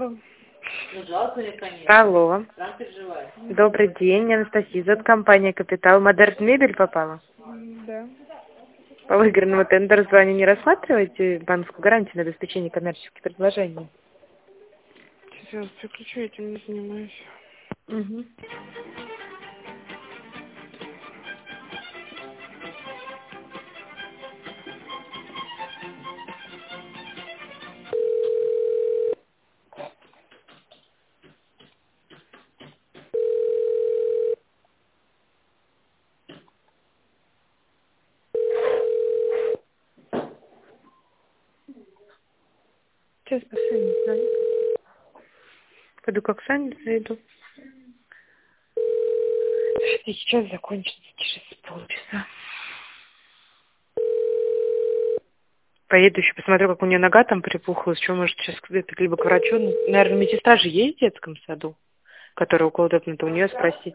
Алло. Алло. Добрый день, Анастасия. Зовут компания «Капитал». Модерн Мебель попала? Да. По выигранному тендеру звания не рассматриваете банковскую гарантию на обеспечение коммерческих предложений? Сейчас переключу, этим не занимаюсь. Угу. Сейчас по Сане зайду. Пойду как Сане зайду. И сейчас закончится через полчаса. Поеду еще посмотрю, как у нее нога там припухлась. Что, может, сейчас либо к врачу. Наверное, медсестра же есть в детском саду, которая около удобно-то у нее спросить.